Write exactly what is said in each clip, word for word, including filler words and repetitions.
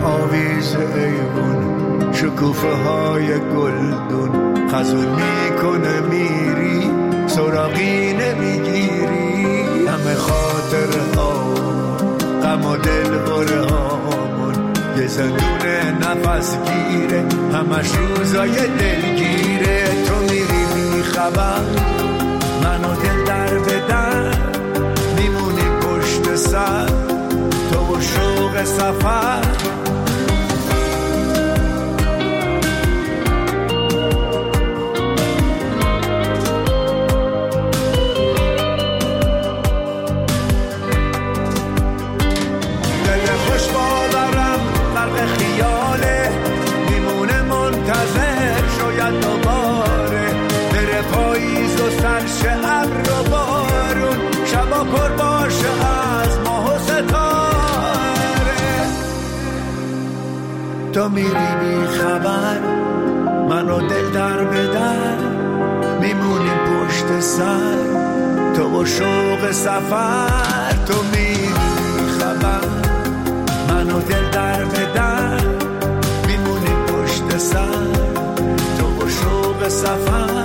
آویز ایوون شکوفه های گلدون خزون میکنه میری سراغی نمیگیری همه خاطر ها غم و دل بره هامون یه زندون نفس گیره همش روزای دلگیره تو میری میخبر منو دل در به در میمونی پشت سر تو و شوق سفر تو میری بی خبر منو دل در به در میمونیم پشت سر تو و شوق سفر تو میری بی خبر منو دل در به در میمونیم پشت سر تو و شوق سفر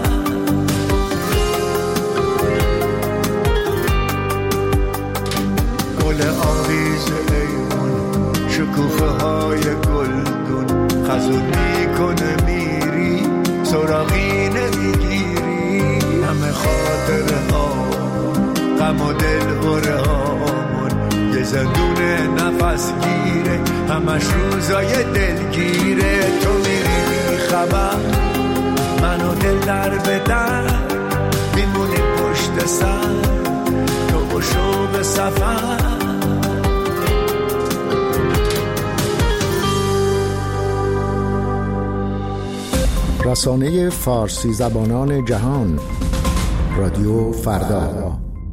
گل آویز ایمون شکوفه های گلدون خزون میکنه میری سراغی نمیگیری همه خاطره ها غم و دل بره هامون یه زندون نفس گیره همش روزای دلگیره تو میری بی خبر منو دل در به در میمونی پشت سر تو و شوق سفر رسانه فارسی زبانان جهان رادیو فردا.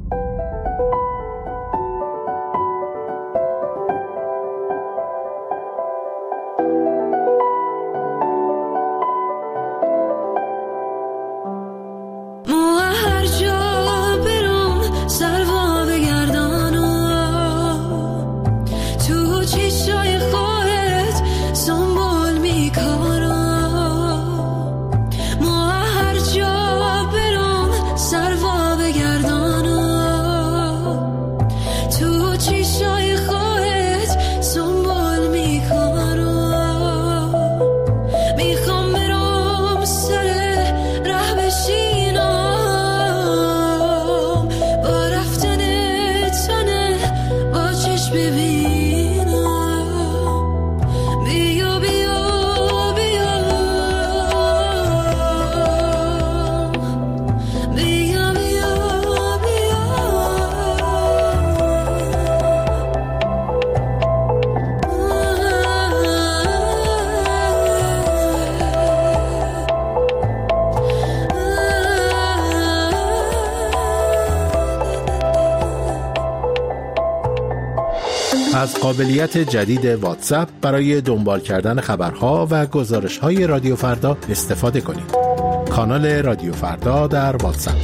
از قابلیت جدید واتساپ برای دنبال کردن خبرها و گزارش‌های رادیو فردا استفاده کنید. کانال رادیو فردا در واتساپ.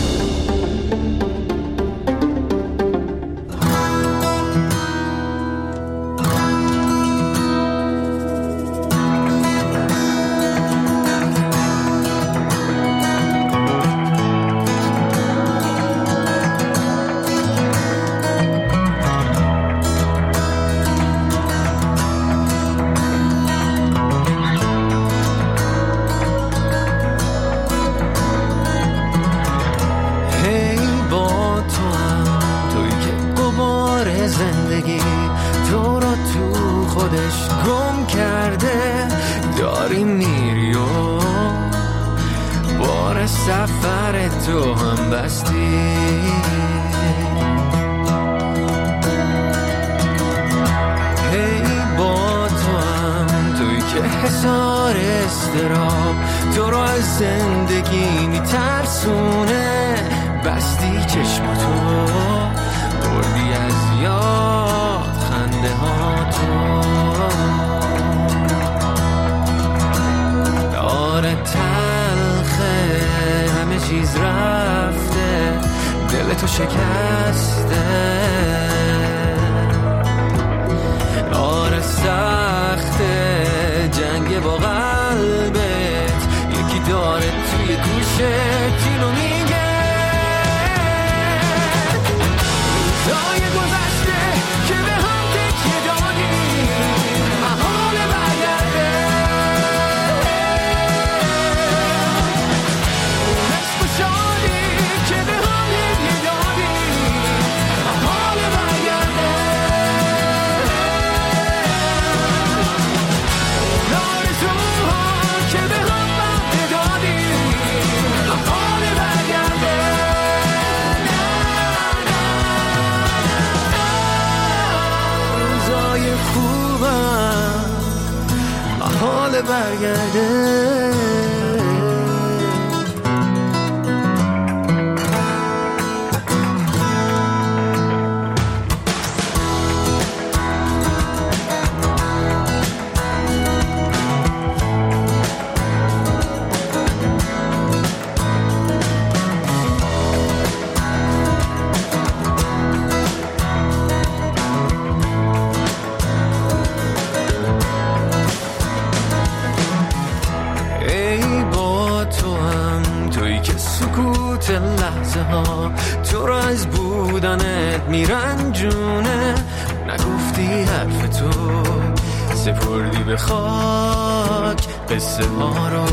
سفر تو هم بستی هی با تو هم توی که حسار استراب تو رو از زندگی میترسونه بستی چشماتو بردی از یاد خنده ها تو داره تلخه همه چیز رفته دل تو شکسته آره سخته محال برگرده. لحظه ها تو را از بودنت میرنجونه، نگفتی حرف تو سپردی به خاک قصه ها رو.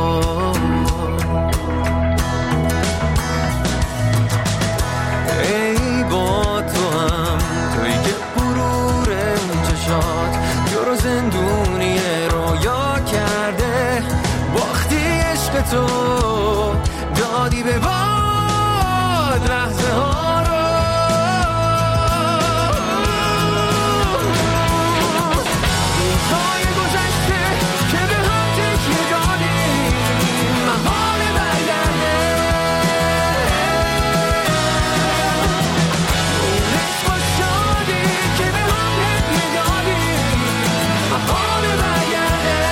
ای با تو هم توی که برور اون چشات تو رو زندونی رویا کرده، باختی عشق تو دادی به باد لحظه ها رو. روزهای گذشته که به هم تکیه دادیم محال برگرده. اون عشق و شادی که به هم هدیه دادیم محال برگرده.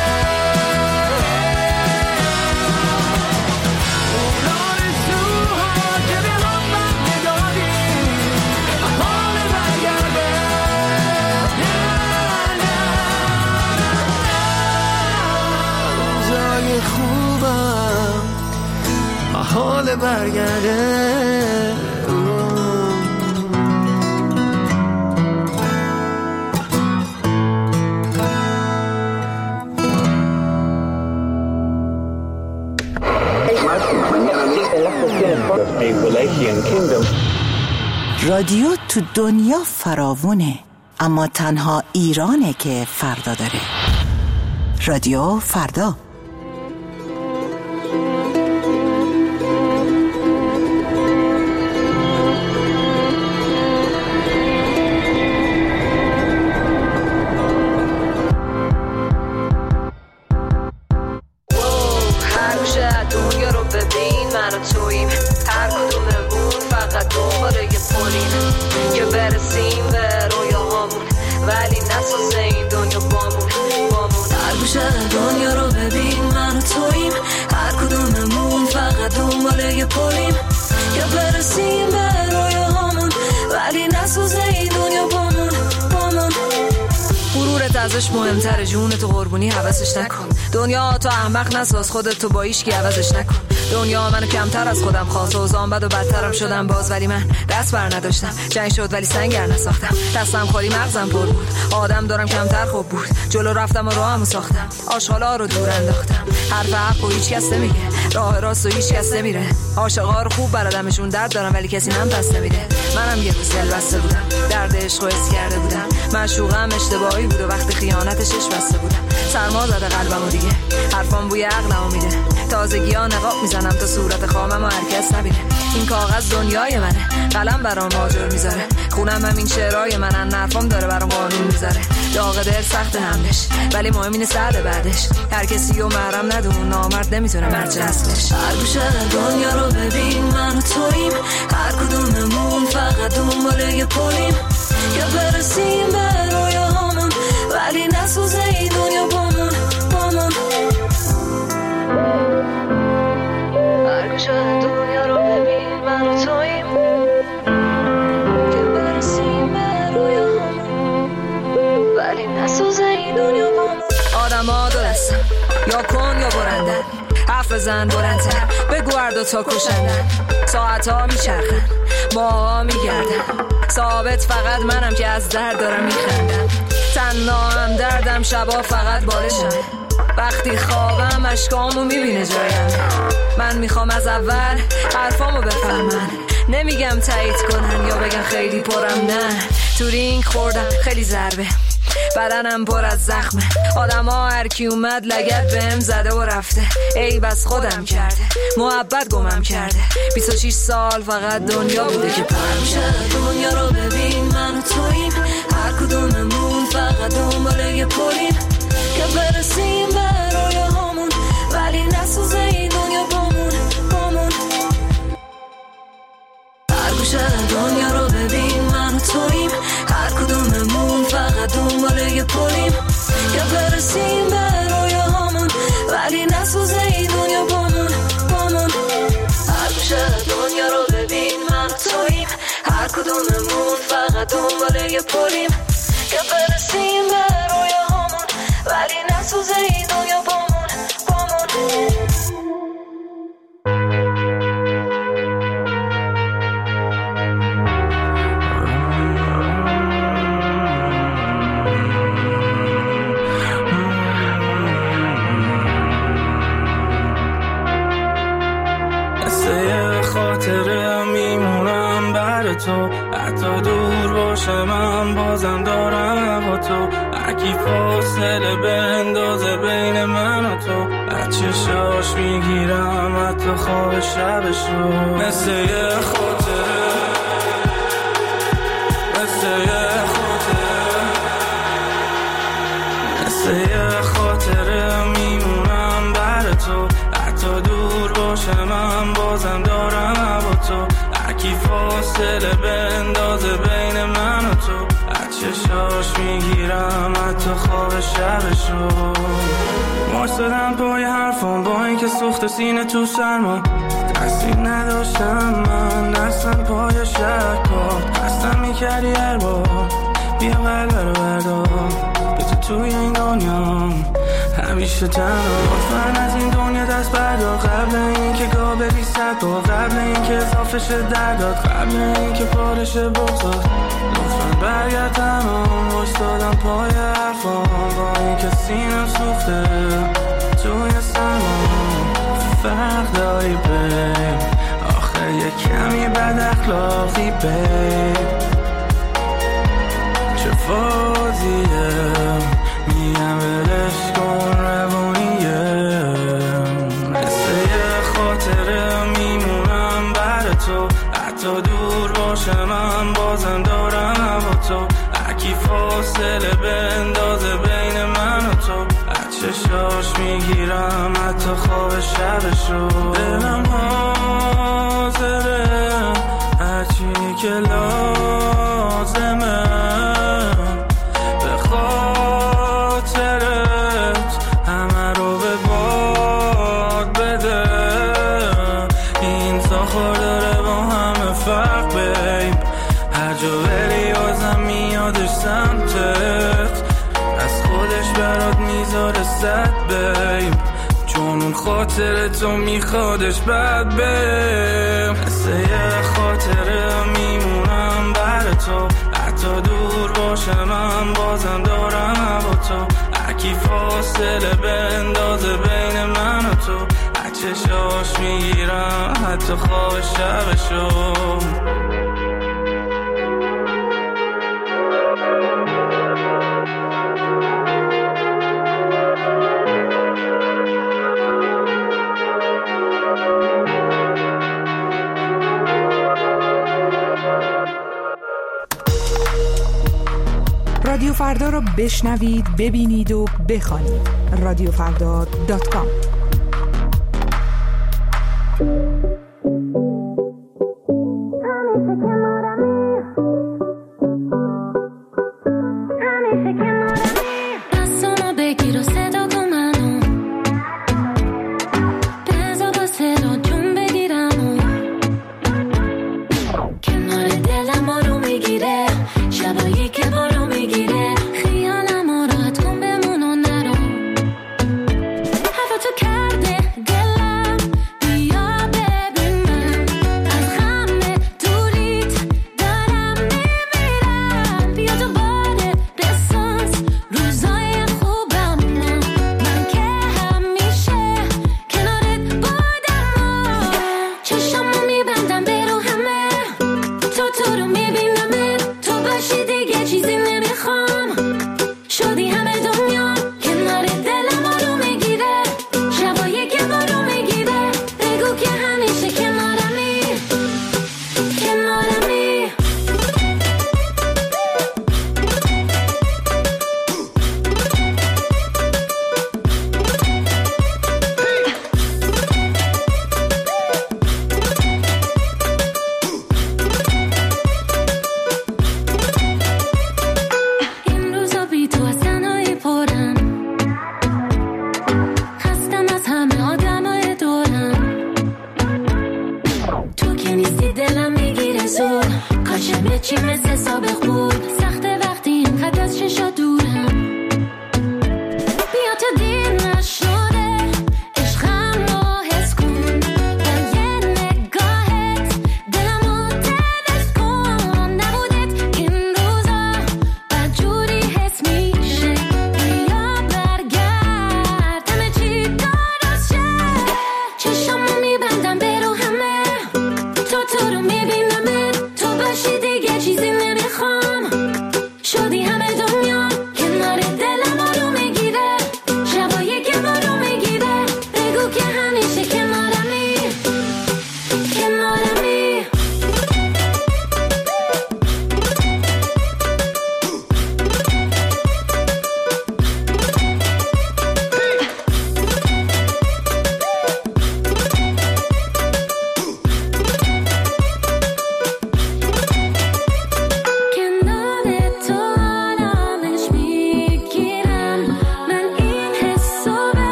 خوبم محال برگرده. رادیو تو دنیا فراوونه، اما تنها ایرانه که فردا داره. رادیو فردا. ازش مهمتره، جون تو قربونی حوضش نکن. دنیا تو احمق نساز، خودت تو با ایشکی عوضش نکن. دنیا منو کمتر از خودم خواست، اوضاعم بد و بدترم شدم باز، ولی من دست بر نداشتم. جنگ شد ولی سنگر نساختم، دستم خالی مغزم پر بود. آدم دارم کمتر خوب بود، جلو رفتم و راهمو ساختم. آشغالا رو دور انداختم، حرف حق و هیچ کس نمیگه، راه راست و هیچ کس نمیره. عاشقا رو خوب بلدمشون، درد دارم ولی کسی نم دست نمیده. منم یه روز دل بسته بودم، درد عشق و حس کرده بودم. معشوقم اشتباهی بود و وقتی خیانتش اش بسته بودم. سرما زده قلبمو دیگه، حرفام بوی عقلمو میده. تازگی‌ها نقاب میزنم تا صورت خامم و هر کس نبینه. این کاغذ دنیای منه، قلم برام آجر میذاره. خونم همین شعرهای منن، نرفام داره برام قانون میذاره. داغ دل سخت همش، ولی مهم اینه سر بعدش. هر کسی رو محرم ندون، نامرد نمیتونه مرج اصلش. هر گوشه دنیا رو ببین، من و توییم. هر کدوممون فقط دنبال یه پلیم، یا برسیم به رویاهامون، ولی نسوزه این دنیا بامون بامون. هر گوشه دنیا رو ببین، من و توییم. یا برسیم به رویاهامون، ولی نسوزه این دنیا بامون. آدم ها دو دستم، یا کن یا برندن. حرف بزن بلندتر، بگو هر دوتا کشندن. ساعت ها میچرخن، ماها میگردن. ثابت فقط منم که از درد دارم میخندم. تنها هم دردم، شبا فقط بالشم. وقتی خوابم اشکامو میبینه جایم. من میخوام از اول حرفامو بفهمن، نمیگم تایید کنن یا بگن خیلی پرم، نه. تو رینگ خوردم خیلی ضربه، بدنم پر از زخمه. آدم ها هر کی اومد لگد بهم زده و رفته. ای بس خودم کرده، محبت گمم کرده. بیست و شش سال فقط دنیا بوده که پرم شد. دنیا رو ببین، من و توییم. هر کدوممون فقط دنبال یه پلیم، که برسیم به برسیم به رویاهامون، ولی نسوزه این دنیا بامون بامون. هر گوشه دنیا رو ببین من و توییم، هر کدوممون فقط دنباله یه پولیم که برسیم به رویاهامون، ولی نسوزه این دنیا بامون بامون. تو حتی دور باشه من بازم دارم با تو، اکی فاصله بندازه بین من و تو، از چشاش میگیرم حتی خواب شبشو، مثل یه خاطره مثل یه خاطره مثل یه خاطره میمونم بر تو، حتی دور باشه من بازم دارم با تو، اکی فاصله بندازه بین من و تو، از چشاش میگیرم حتی خواب شبشو. واسدم پای حرفان با این که سوخت سینه تو سرما، دستی نداشتم من اصلا پای شکات، هستم میکردی هر بار بیا قلب رو بردار، به تو توی این دنیا همیشه تنها، لطفاً از این دنیا دست بردار، قبل این که گاه بری صد بار، قبل این که اضافه شه درداد، قبل این که پارش بغضاد، لطفاً برگرد تمام، وایستادم پای حرفان با این که سینم سوخته توی سرما، فرق داری بیم آخه یه کمی بد اخلاقی بیم، چه فاضیه میگم ولش کن روانیه، مثل یه خاطره میمونم بر تو، حتی دور باشه من بازم دارم با تو، اکی فاصله بندازه بین من و تو، از چشاش میگیرم حتی خواب شبشو، دلم حاضره هرچی که لازمه همه رو به باد بده، این ساخور داره با همه فرق بیم، هر جا بری بازم میادش سمتت، از خودش برات میذاره صد بیم، چون اون خاطر تو میخوادش بد بیم، مثل یه خاطره میمونم بر تو، حتی دور باشه من بازم دارم با تو، اکی فاصله بندازه بین من و تو، از چشاش میگیرم حتی خواب شبشو. رادیو فردا رو بشنوید، ببینید و بخوانید. رادیو فردا دات کام. To catch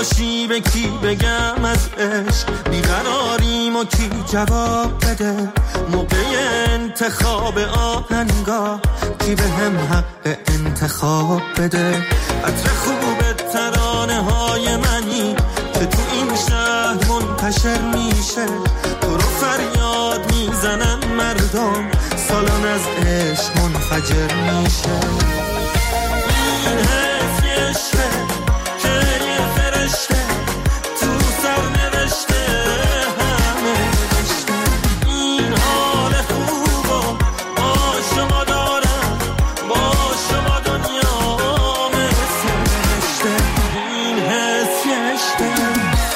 باشی به کی بگم از عشق بیقراریم و کی جواب بده موقع انتخاب آهنگا کی به هم حق انتخاب بده عطر خوب ترانه های منی که تو این شهر منتشر میشه تو رو فریاد میزنن مردم سالان از عشق منفجر میشه این حس یه عشقه که یه فرشته تو سر نوشته همه نوشته این حال خوب و با شما دارم با شما دنیا مثل نوشته این حس یه عشقه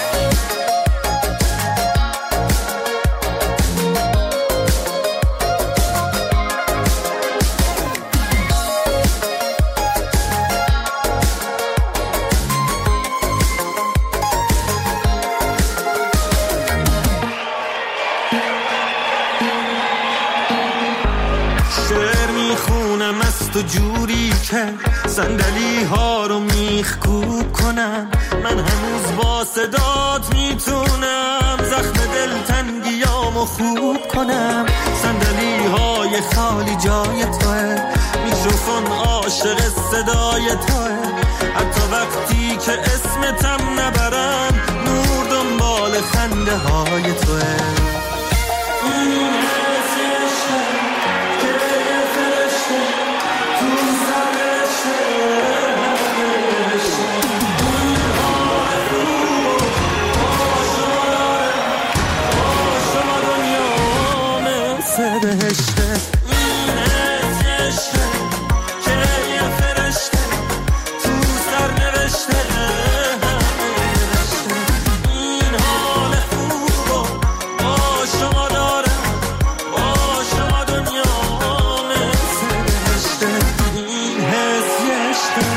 تو جوری که صندلی ها رو میخکوب کنم من هنوز با صدات میتونم زخم دلتنگیامو خوب کنم صندلی های خالی جای توه میکروفون عاشق صدای توه حتی وقتی که اسمتم نبرم نور دنبال خنده های توه بهشته این عشقه که یه فرشته تو سر نوشته این حال خوب و با شما دارم با شما دنیا مثل بهشته این حس یه عشقه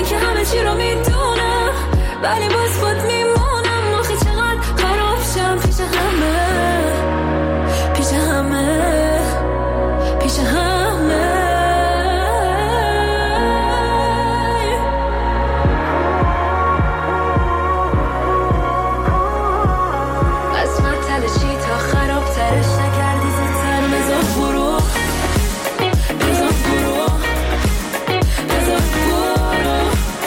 من که همه چی رو میدونم ولی باز خود میمونم. آخه چقدر خراب شم پیش همه، پیش همه، پیش همه. قسمت تلشی تا خراب ترش نکردی زودتر بذار برو، بذار برو، بذار برو،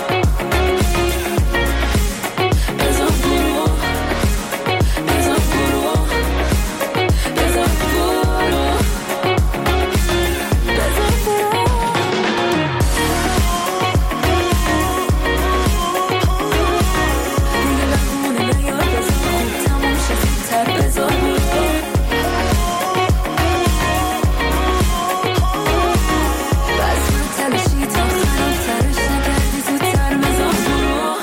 بذار برو، بذار برو، بذار برو، بذار برو. دیگه بمونه نیار بذار خوب تموم شه زودتر بذار برو. قسمت تلشی تا خراب ترش نکردی زودتر بذار برو.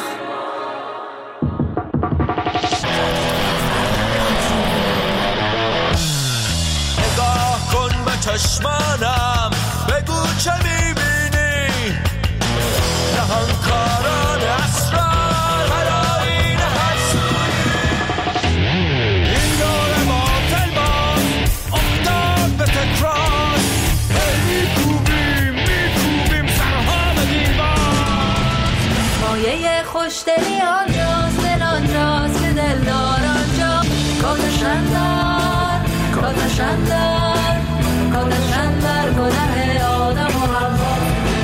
نگاه کن به چشمانم بگو چه میبینی. نهانکاران اسرار هرآیین هر سوی. این دور باطل باز افتاد به تکرار. میکوبیم میکوبیم سرها به دیوار. مایه خوشدلی آنجاست، دل آنجاست که دلدار آنجا. کاتشن در، کاتشن در، کاتشن در گناه آدم و حوا.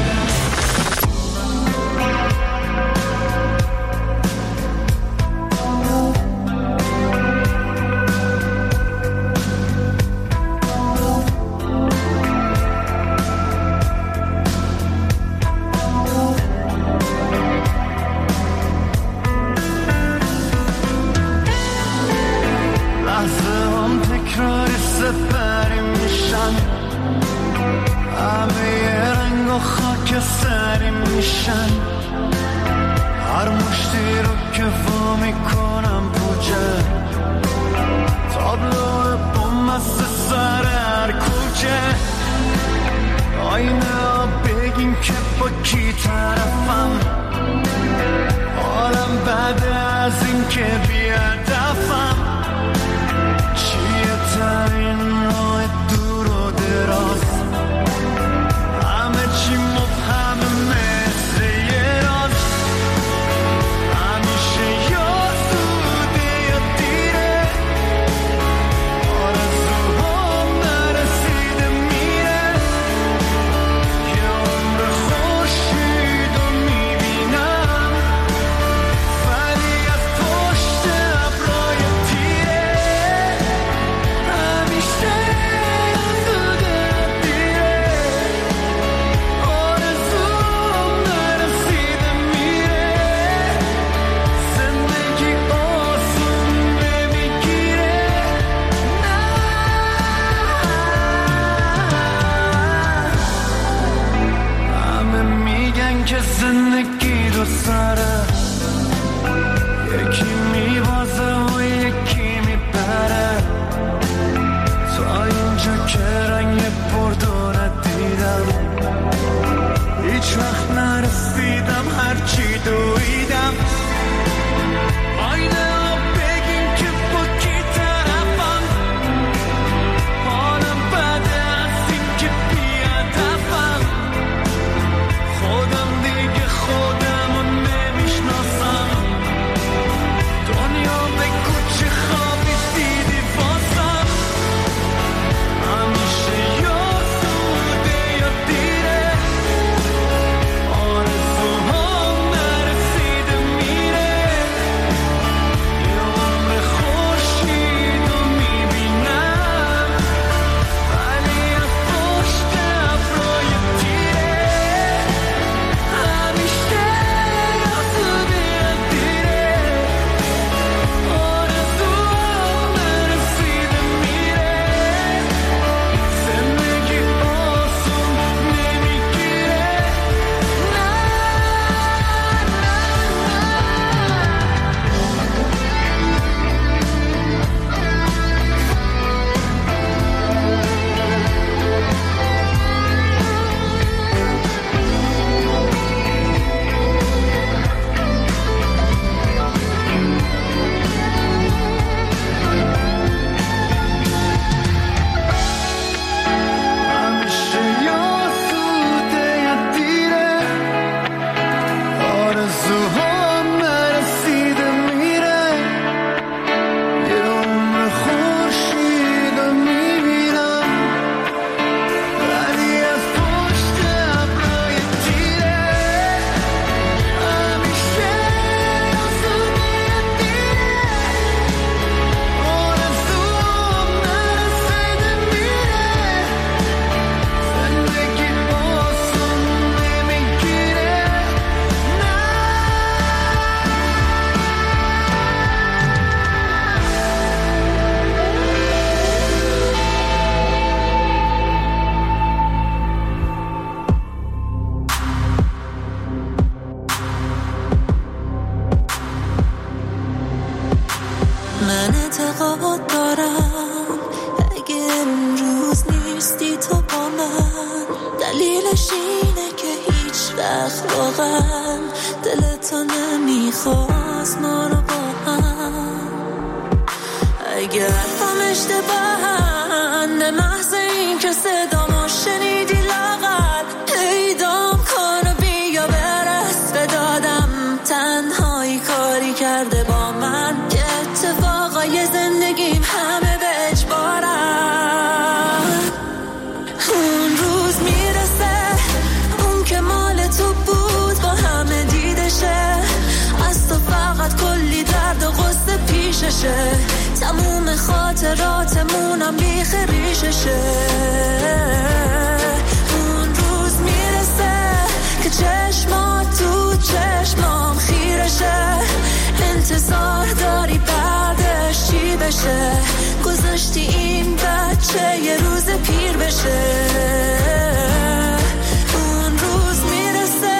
لحظه هم تکرار سپری میشن. همه رنگ و خاک سری میشن. هر مشتی رو که وا میکنم پوچه. تابلو بوم است سر هر کوچه. آینه ها بگین که با کی طرفم. حالم بعد از این که بی‌هدفم. چیه ترین راه دور و دراز. همه چی مبهمه مثل یه راز. همیشه یا زوده یا دیره. آرزوهام نرسیده میره. یه عمر خورشید رو میبینم. من اعتقاد دارم اگه امروز نیستی تو با من، دلیلش اینه که هیچ وقت واقعا دلتو نمیخواست ما رو با هم. اگر هم اشتباهن به محض این که صدامو شنیدی لاغر پیدام کن و بیا برس به دادم. تنهایی کاری کرده با من که اتفاقای زندگیم همه به اجبارن. اون روز میرسه اون که مال تو بود با همه دیدشه، از تو فقط کلی درد و غصه پیششه، تموم خاطراتمونم بیخ ریششه. اون روز میرسه که چشمات تو چشمام خیرشه، انتظار داری بعدش چی بشه، گذاشتی این بچه یه روز پیر بشه. اون روز میرسه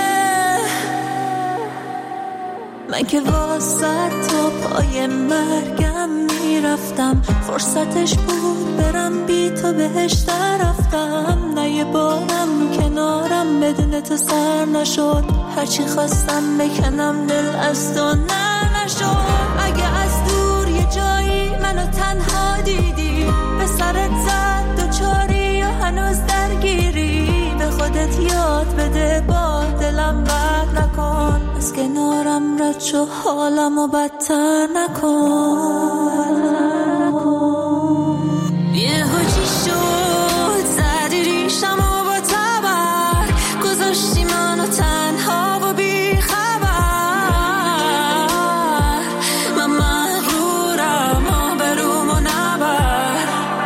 من که واسه تا پای مرگم میرفتم، فرصتش بود برم بی تو بهش رفتم. نه یه بارم کنارم بدون تو سر نشد، هرچی خواستم بکنم دل از تو نه نشد. اگه از دور یه جایی منو تنها دیدی، به سرت زد دو چاری و هنوز درگیری، به خودت یاد بده با دلم بد نکن، از کنارم رد شو حالمو بدتر نکن. یه هوچی شد زدی ریشمو با تبر، گذاشتی منو تنها و بی خبر. من مغرورم آبرومو نبر،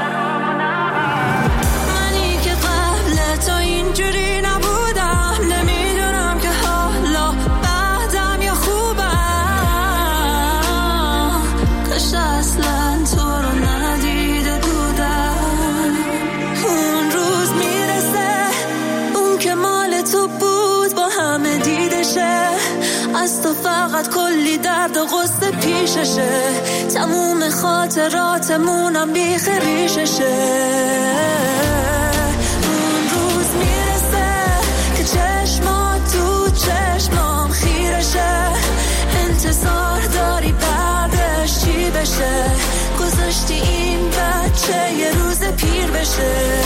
منی که قبل تو اینجوری نبودم، نمیدونم که حالا بعدم یا خوبم. کاش اصلا تو رو ندیده بودم. اون روز میرسه اون که مال تو بود با همه دیدشه، از تو فقط کلی درد و غصه پیششه، تموم خاطراتمونم بیخ ریششه. اون روز میرسه که چشمات تو چشمام خیرشه، انتظار داری بعدش چی بشه، گذاشتی این بچه یه روز پیر بشه.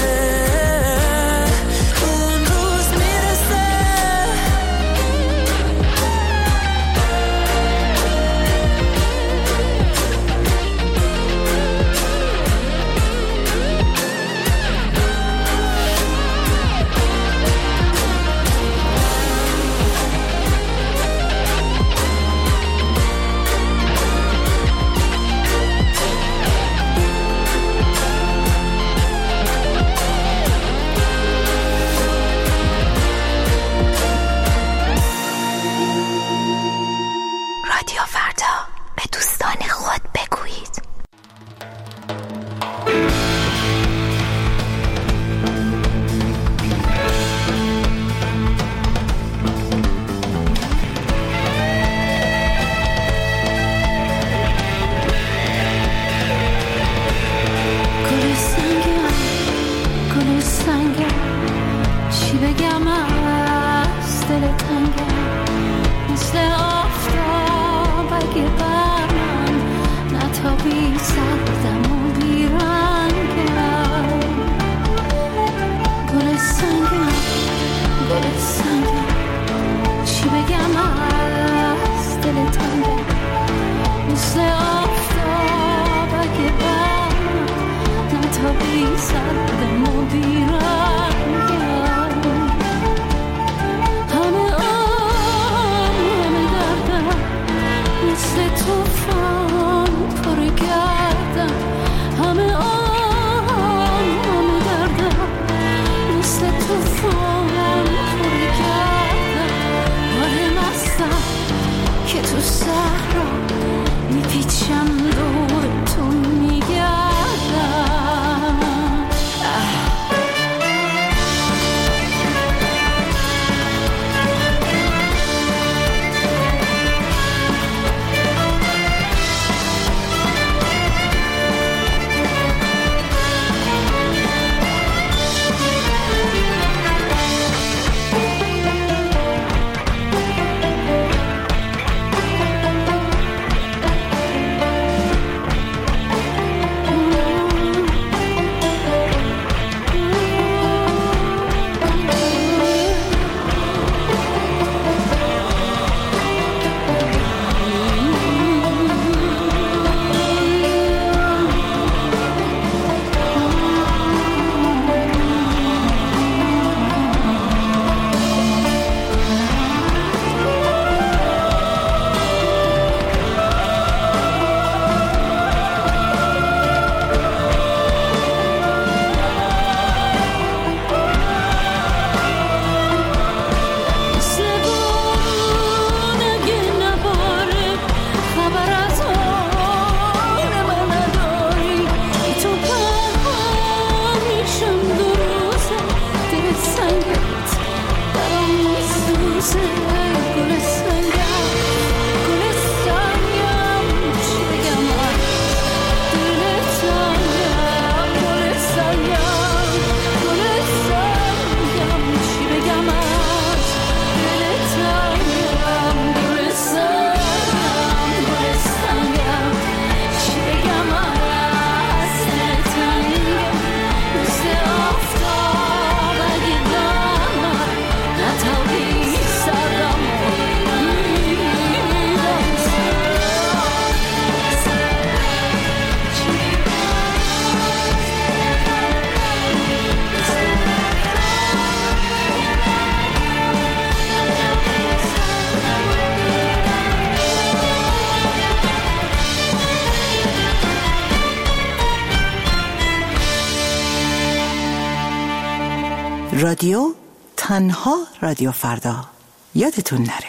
رادیو تنها رادیو فردا یادتون نره.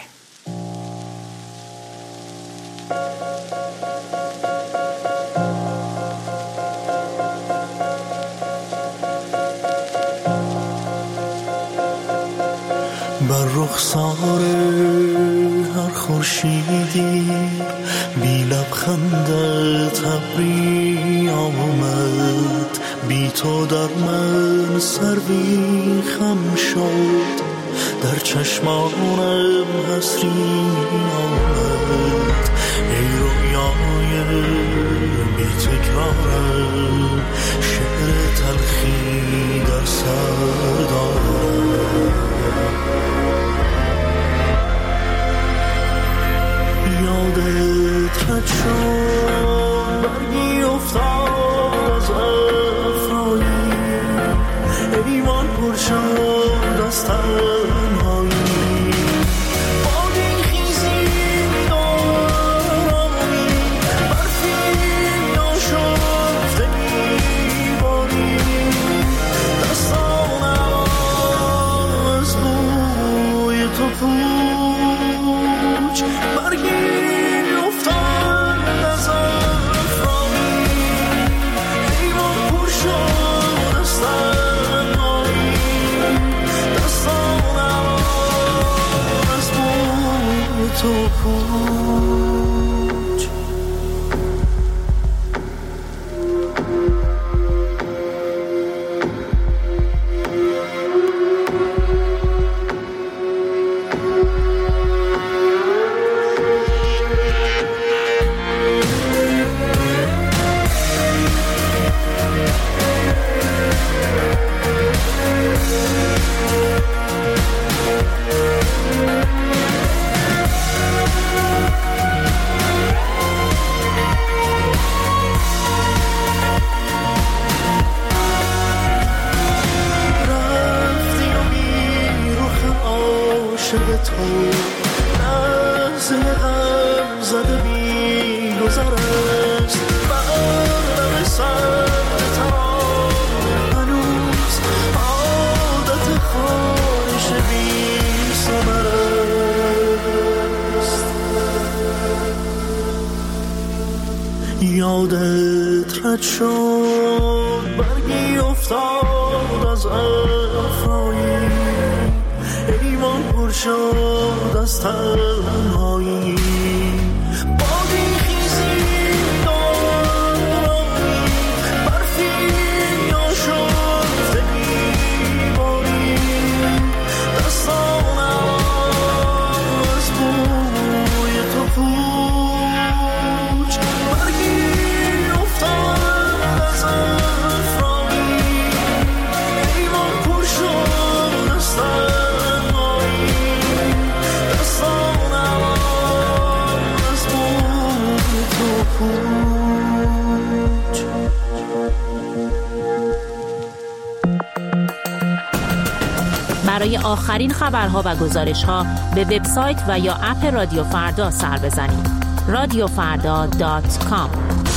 بر رخسار هر خورشیدی بی لبخندت ابری آمد، بی تو در من سروی خم شد، در چشمانم حسری آمد. ای رویای بی تکرارم، شعر تلخی در سر دارم. یادت رد شد برگی افتاد از افرایی، ایوان پر شد از تنهایی. بادی خیزی دارمی، برفی ناشفته میباری، دستانم از بوی تو پوچ. برگی تو پوچ. یادت رد شد برگی افتاد از افرایی، ایوان پر شد از تنهایی. بادی خیزی دارمی، برفی ناشفته میباری، دستانم از بوی تو پوچ. برگی افتاد از افرایی، ایوان پر شد از تنهایی، دستانم از بوی تو پوچ. برای آخرین خبرها و گزارش‌ها به وبسایت و یا اپ رادیو فردا سر بزنید. رادیو فردا دات کام.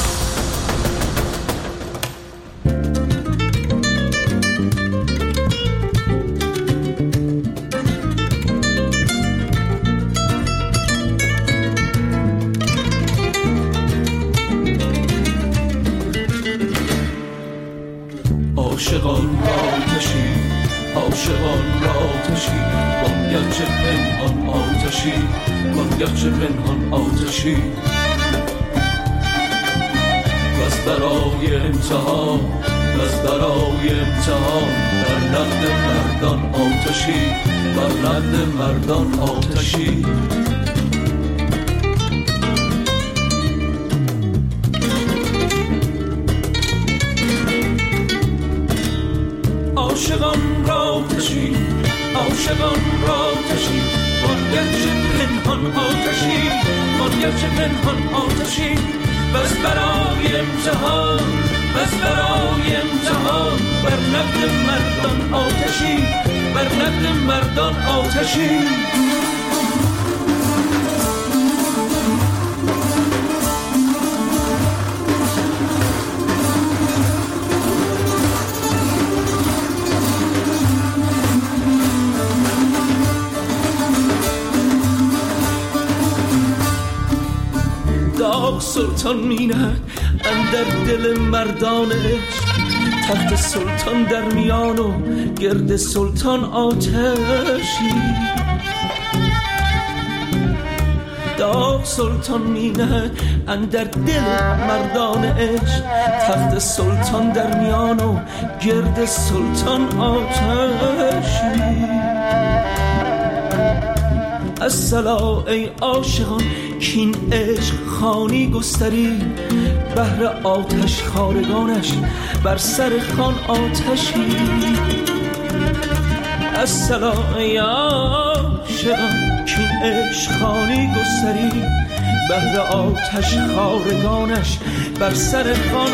عاشقان آتشی، عاشقان آتشی، باید چه پنهان آتشی، باید چه پنهان آتشی. بس برای امتحان، بس برای امتحان، در نقد مردان آتشی، بر نقد مردان آتشی. عاشقان را تشی، عاشقان را تشی، باید چه پنهان آتشی، باید چه پنهان آتشی. بس برای امتحان، بس برای امتحان، بر نقد مردان آتشی، بر نقد مردان آتشی. داغ سلطان می‌نهد اندر دل مردان عشق، تخت سلطان در میان و گرد سلطان آتشی. داغ سلطان می‌نهد اندر دل مردان عشق، تخت سلطان در میان و گرد سلطان آتشی. الصلا ای عاشقان کین عشق خانی گستری، بهر آتش خارگانش بر سر خان آتشی. الصلا ای عاشقان کین عشق خانی گستری، بهر آتش خارگانش بر سر خان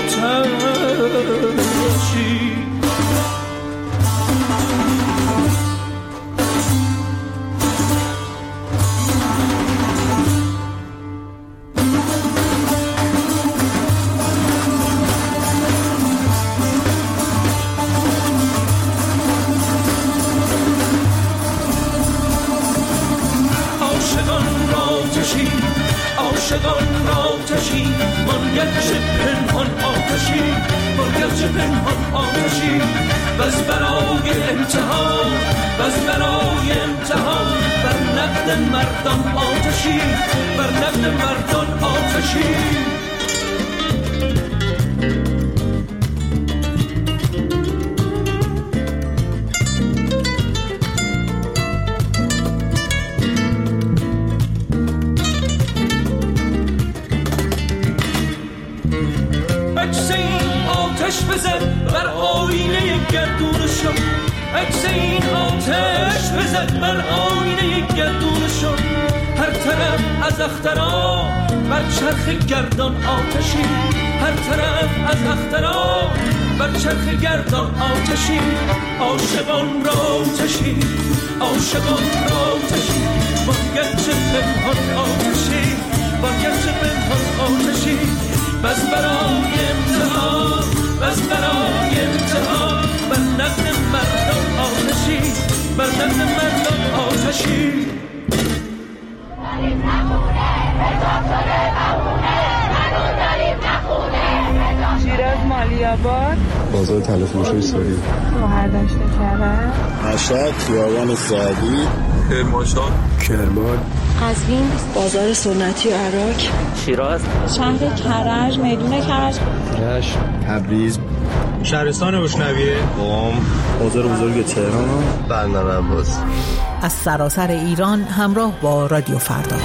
آتشی. عاشقان آتشی باید چه پنهان آتشی، باید چه پنهان آتشی، بس برای امتحان، بس برای امتحان، بر نقد مردان آتشی، بر نقد مردان آتشی. آتش بزد بر آینه گردونشان، عکس این آتش بزد بر آینه گردونشان. هر طرف از اخترا بر چرخ گردان آتشی، هر طرف از اخترا بر چرخ گردان آتشی. عاشقان را آتشی، عاشقان را آتشی، باید چه پنهان آتشی، باید چه پنهان آتشی، بس برای امتحان، بس برای امتحان، بر نقد مردان آتشی، بر نقد مردان آتشی. داریم نخونه رضا شده بمونه، منو داریم نخونه رضا. شیراز مالیاباد، بازار تلفروشی سوری، مهردشت کرد، مشهد خیابان سعدی، کرمانشاه، کرمان، قزوین، بازار سنتی عراق، شیراز، شهر کرج، میدون کرج، رشت، تبریز، شهرستان روشنویه، قم، بازار بزرگ تهران، بندر عباس. از سراسر ایران همراه با رادیو فردا.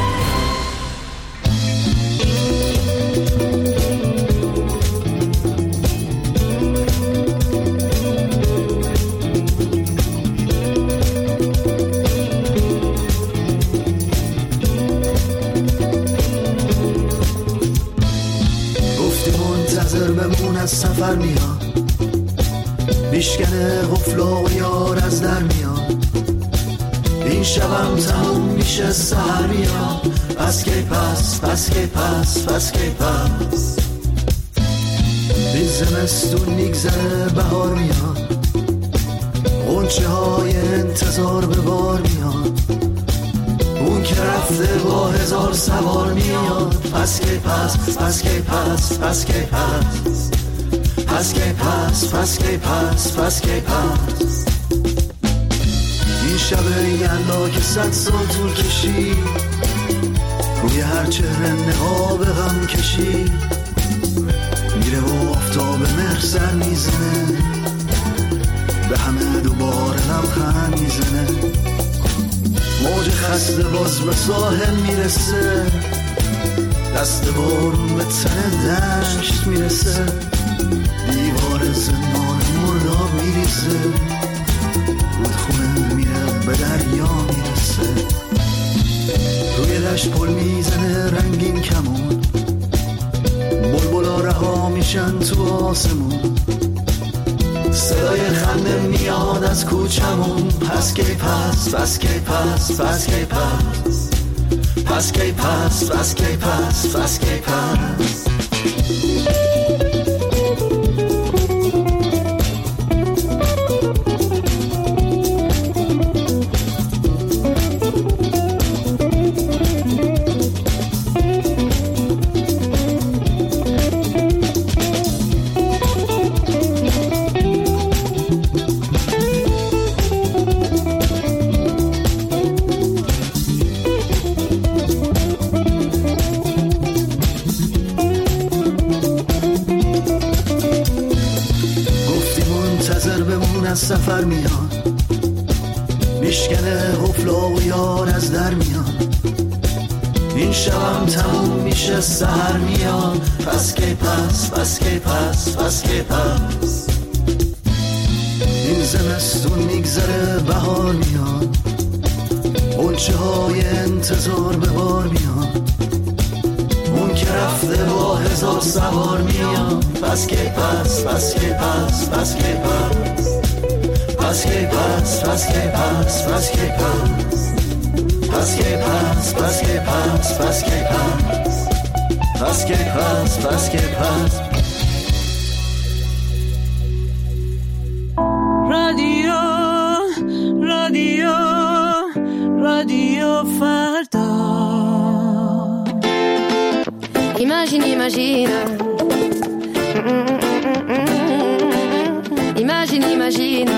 از سفر میاد، بیشکنه قفل و یار از در میاد، این شبم تموم میشه سحر میاد، پس کی پس پس کی پس پس کی پس. این زمستون میگذره بهار میاد، غنچه های انتظار به بار میاد، اون که رفته با هزار سوار میاد، پس کی پس پس کی پس پس کی پس پس کی پس پس کی پس پس کی پس. این شب یلدا که صد سال طول کشید، روی هر چهره نقاب غم کشید، میره و آفتاب مهر سر میزنه، به همه دوباره لبخند میزنه، موج خسته باز به ساحل میرسه، دست بارون به تن دشت میرسه، دیوار زمان مرداب میریزه، رودخونه میره به دریا میرسه، روی دشت پل میزنه رنگین کمون، بلبلا رها میشن تو آسمون، صدای خنده میاد از کوچمون، پس کی پس پس کی پس پس کی پس پس کی پس پس کی پس پس کی پس. میاد، میشکنه قفلا و یار از در میاد، این شبم تموم میشه سحر میاد، پس کی پس پس کی پس پس کی پس این زمستون میگذره بهار میاد، قنچه های انتظار به بار میاد، اون که رفته با هزار سوار میاد، پس کی پس پس کی پس پس کی پس پس کی پس پس کی پس پس کی پس پس کی پس پس کی پس پس کی پس پس کی پس پس کی پس رادیو رادیو رادیو فردا. Imagine, imagine. Imagine, imagine.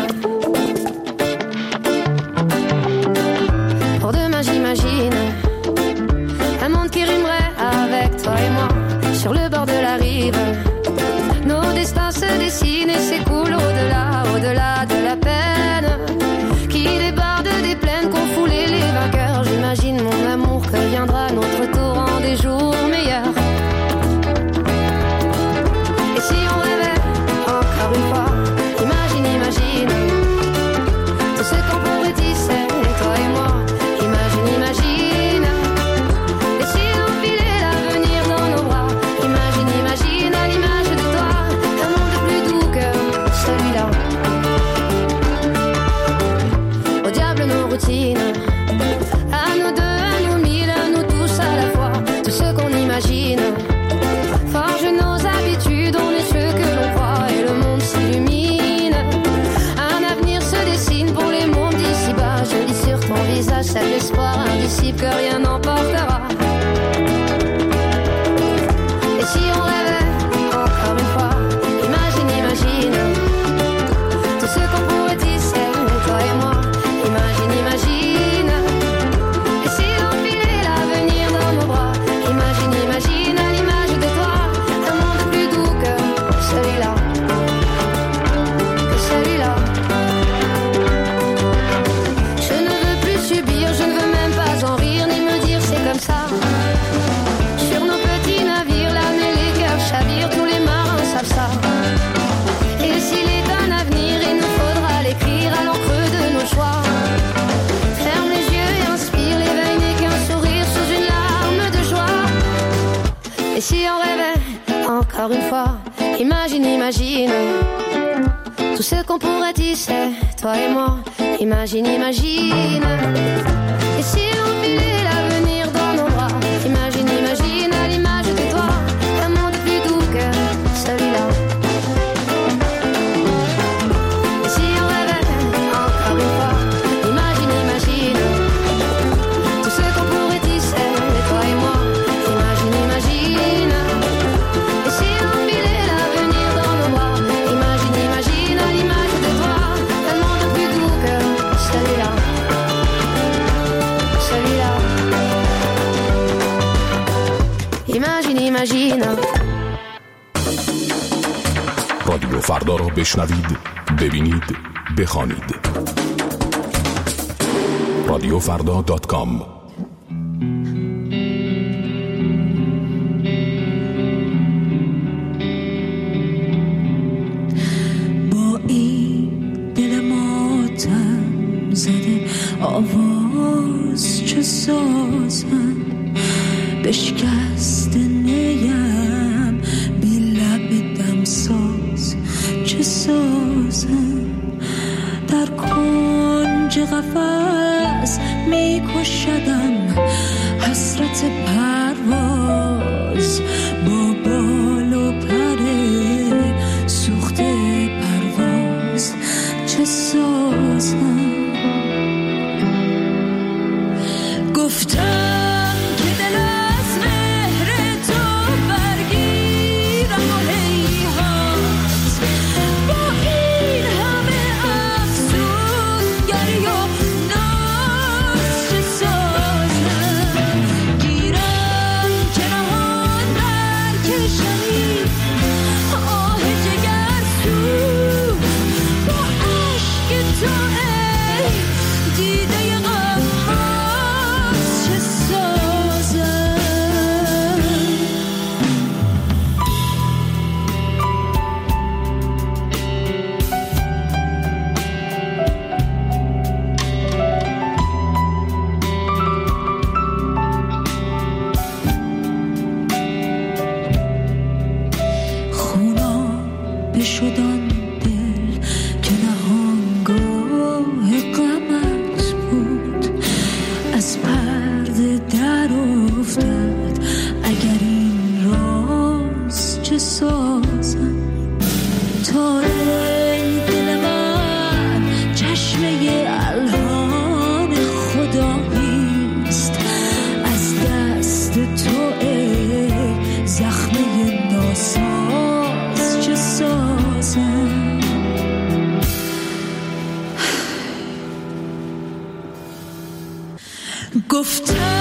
Pour demain, j'imagine un monde qui rimerait avec toi et moi sur le bord de la rive. Nos destins se dessinent et s'écoulent au-delà, au-delà de la peine qui déborde des plaines qu'ont foulées les vainqueurs. J'imagine mon amour que viendra notre tour en des jours meilleurs. Et si on rêvait encore une fois, imagine, imagine tout ce qu'on pourrait tisser, toi et moi. Imagine, imagine. Et si on filait l'avenir dans nos bras, imagine, imagine à l'image de toi un monde plus doux que celui-là. Au diable nos routines, à nous deux, à nous mille, à nous tous à la fois. Tout ce qu'on imagine forge nos habitudes, on est ce que l'on croit et le monde s'illumine. Un avenir se dessine pour les mondes d'ici-bas. Je lis sur ton visage cet espoir indicible que rien n'emportera. Et si on rêvait encore une fois, imagine, imagine tout ce qu'on pourrait tisser, toi et moi. Imagine, imagine. Et si on filait l'avenir dans nos bras, imagine, imagine à l'image de toi un monde plus doux que celui-là, que celui-là. Je ne veux plus subir, je ne veux même pas en rire ni me dire c'est comme ça. Sur nos petits navires, l'âme et les cœurs chavirent, tous les marins savent ça. Et s'il est un avenir, il nous faudra l'écrire à l'encre de nos choix. Ferme les yeux et inspire, l'éveil n'est qu'un sourire sous une larme de joie. Et si on rêvait encore une fois, imagine, imagine tout ce qu'on pourrait tisser, toi et moi. Imagine, imagine. Et si on filait l'avenir dans nos bras, imagine, imagine à l'image de toi un monde plus doux que celui-là. Et si on rêvait encore une fois, imagine, imagine tout ce qu'on pourrait tisser, toi et moi. Imagine, imagine. Et si on filait l'avenir dans nos bras, imagine, imagine à l'image de toi un monde plus doux que celui-là, celui-là. Imagine, imagine. رادیو فردا را بشنوید، ببینید، بخوانید. رادیو فردا دات کام. با این دل ماتم زده آواز چه سازم، بشکست نیم بی لب دمساز چه سازم. در کنج قفس می کشدم حسرت پرواز، با بال و پر سوخته پرواز چه سازم. گفتم که دل از مهر تو برگیرم و هیهات، با این همه افسونگری و ناز چه سازم. گیرم افتد اگر این راز چه سازم تا ای دل من چشمه الهان خداییست از دست تو ای زخمه ناساز چه سازم گفتم